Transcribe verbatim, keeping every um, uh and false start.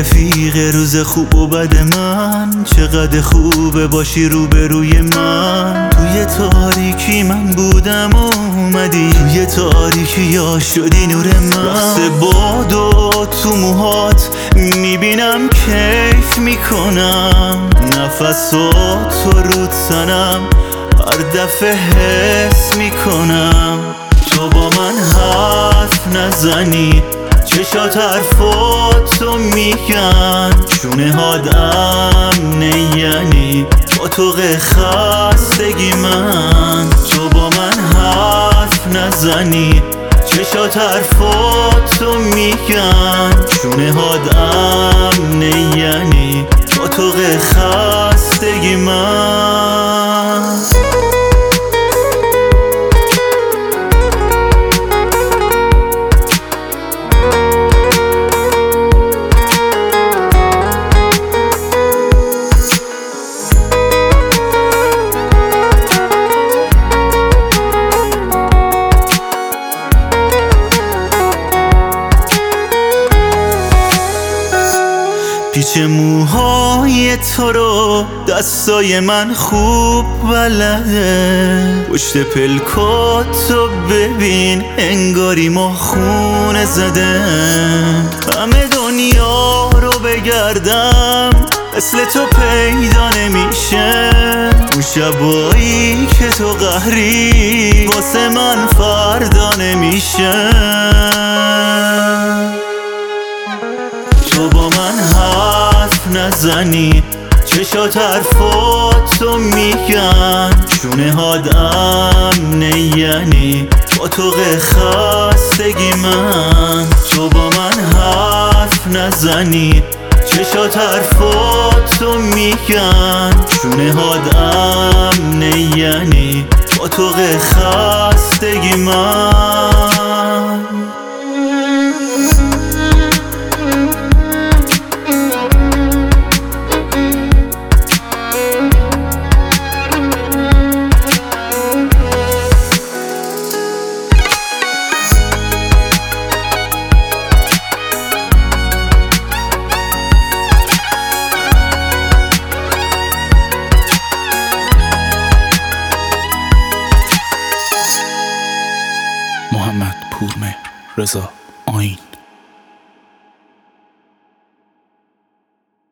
رفیق روز خوب و بد من، چقدر خوبه باشی روبروی من. توی تاریکی من بودم و اومدی، توی تاریکی یا شدی نور من. رقص بادو تو موهات میبینم کیف میکنم، نفساتو رو تنم هر دفعه حس میکنم. تو با من حرف نزنی، چشات حرفاتو میگن، شونه هاد امنه یعنی با تو خستگی من. تو با من حرف نزنی، چشات حرفاتو میگن، شونه هاد امنه یعنی با تو خستگی من. پیچ موهای تو رو دستای من خوب بلده، پشت پلکاتو ببین انگاری ما خونه زده. همه دنیا رو بگردم مثل تو پیدا نمیشه، اون شبایی که تو قهری واسه من فردا نمیشه. تو با من حرف نزنی، چشات حرفاتو میگن، شونه هاد امنه یعنی با تو خستگی من. تو با من حرف نزنی، چشات حرفاتو میگن، شونه هاد امنه یعنی با تو خستگی من. محمد پورمهر رضا